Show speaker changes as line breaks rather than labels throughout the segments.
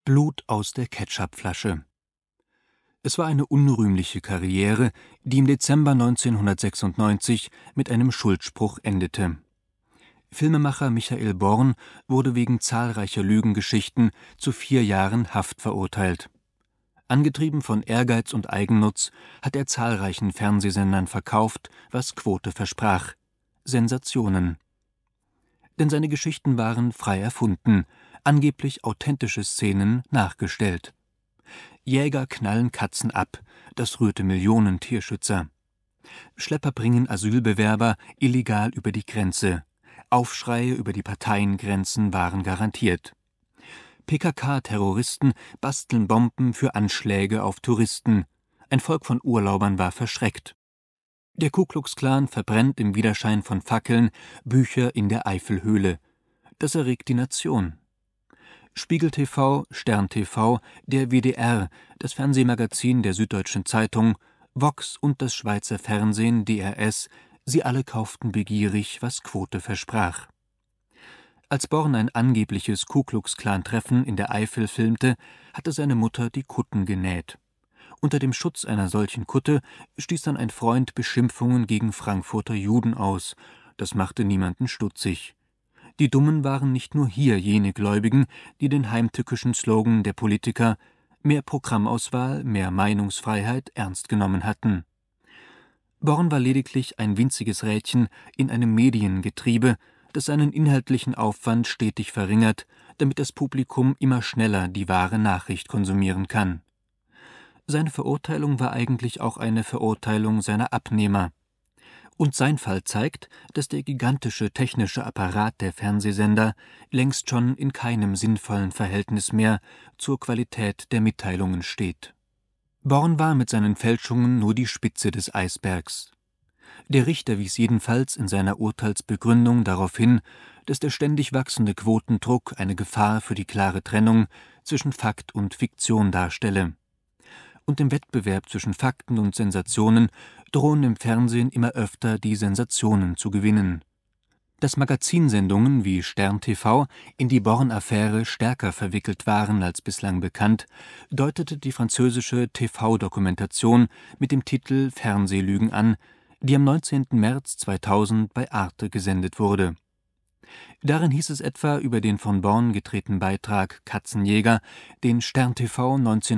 Blut aus der Ketchupflasche. Es war eine unrühmliche Karriere, die im Dezember 1996 mit einem Schuldspruch endete. Filmemacher Michael Born wurde wegen zahlreicher Lügengeschichten zu 4 Jahren Haft verurteilt. Angetrieben von Ehrgeiz und Eigennutz hat er zahlreichen Fernsehsendern verkauft, was Quote versprach: Sensationen. Denn seine Geschichten waren frei erfunden, angeblich authentische Szenen nachgestellt. Jäger knallen Katzen ab, das rührte Millionen Tierschützer. Schlepper bringen Asylbewerber illegal über die Grenze. Aufschreie über die Parteiengrenzen waren garantiert. PKK-Terroristen basteln Bomben für Anschläge auf Touristen. Ein Volk von Urlaubern war verschreckt. Der Ku-Klux-Klan verbrennt im Widerschein von Fackeln Bücher in der Eifelhöhle. Das erregt die Nation. Spiegel TV, Stern TV, der WDR, das Fernsehmagazin der Süddeutschen Zeitung, Vox und das Schweizer Fernsehen DRS, sie alle kauften begierig, was Quote versprach. Als Born ein angebliches Ku-Klux-Klan-Treffen in der Eifel filmte, hatte seine Mutter die Kutten genäht. Unter dem Schutz einer solchen Kutte stieß dann ein Freund Beschimpfungen gegen Frankfurter Juden aus. Das machte niemanden stutzig. Die Dummen waren nicht nur hier jene Gläubigen, die den heimtückischen Slogan der Politiker »Mehr Programmauswahl, mehr Meinungsfreiheit« ernst genommen hatten. Born war lediglich ein winziges Rädchen in einem Mediengetriebe, das seinen inhaltlichen Aufwand stetig verringert, damit das Publikum immer schneller die wahre Nachricht konsumieren kann. Seine Verurteilung war eigentlich auch eine Verurteilung seiner Abnehmer. Und sein Fall zeigt, dass der gigantische technische Apparat der Fernsehsender längst schon in keinem sinnvollen Verhältnis mehr zur Qualität der Mitteilungen steht. Born war mit seinen Fälschungen nur die Spitze des Eisbergs. Der Richter wies jedenfalls in seiner Urteilsbegründung darauf hin, dass der ständig wachsende Quotendruck eine Gefahr für die klare Trennung zwischen Fakt und Fiktion darstelle. Und im Wettbewerb zwischen Fakten und Sensationen drohen im Fernsehen immer öfter die Sensationen zu gewinnen. Dass Magazinsendungen wie Stern TV in die Born-Affäre stärker verwickelt waren als bislang bekannt, deutete die französische TV-Dokumentation mit dem Titel »Fernsehlügen« an, die am 19. März 2000 bei Arte gesendet wurde. Darin hieß es etwa über den von Born gedrehten Beitrag »Katzenjäger«, den Stern TV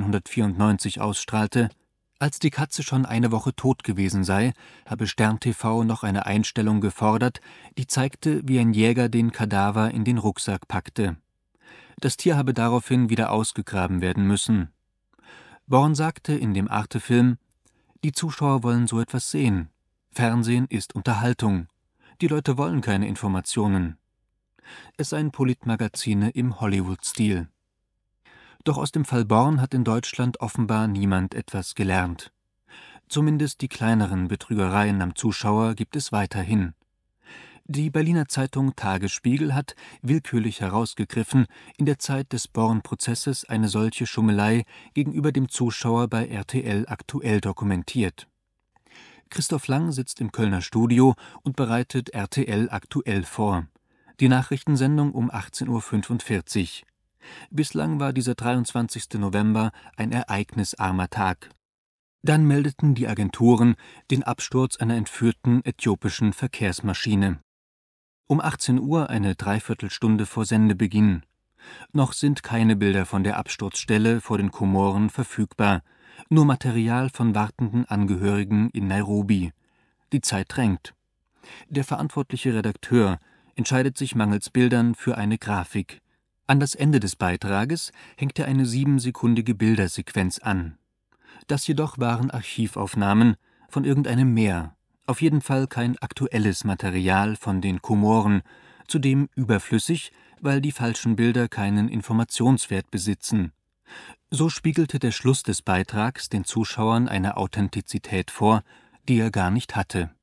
1994 ausstrahlte: Als die Katze schon eine Woche tot gewesen sei, habe Stern TV noch eine Einstellung gefordert, die zeigte, wie ein Jäger den Kadaver in den Rucksack packte. Das Tier habe daraufhin wieder ausgegraben werden müssen. Born sagte in dem Arte-Film: Die Zuschauer wollen so etwas sehen. Fernsehen ist Unterhaltung. Die Leute wollen keine Informationen. Es seien Politmagazine im Hollywood-Stil. Doch aus dem Fall Born hat in Deutschland offenbar niemand etwas gelernt. Zumindest die kleineren Betrügereien am Zuschauer gibt es weiterhin. Die Berliner Zeitung Tagesspiegel hat, willkürlich herausgegriffen, in der Zeit des Born-Prozesses eine solche Schummelei gegenüber dem Zuschauer bei RTL aktuell dokumentiert. Christoph Lang sitzt im Kölner Studio und bereitet RTL aktuell vor. Die Nachrichtensendung um 18:45 Uhr. Bislang war dieser 23. November ein ereignisarmer Tag. Dann meldeten die Agenturen den Absturz einer entführten äthiopischen Verkehrsmaschine. Um 18 Uhr, eine Dreiviertelstunde vor Sendebeginn. Noch sind keine Bilder von der Absturzstelle vor den Komoren verfügbar, nur Material von wartenden Angehörigen in Nairobi. Die Zeit drängt. Der verantwortliche Redakteur entscheidet sich mangels Bildern für eine Grafik. An das Ende des Beitrages hängt er eine 7-sekundige Bildersequenz an. Das jedoch waren Archivaufnahmen von irgendeinem Meer, auf jeden Fall kein aktuelles Material von den Komoren, zudem überflüssig, weil die falschen Bilder keinen Informationswert besitzen. So spiegelte der Schluss des Beitrags den Zuschauern eine Authentizität vor, die er gar nicht hatte.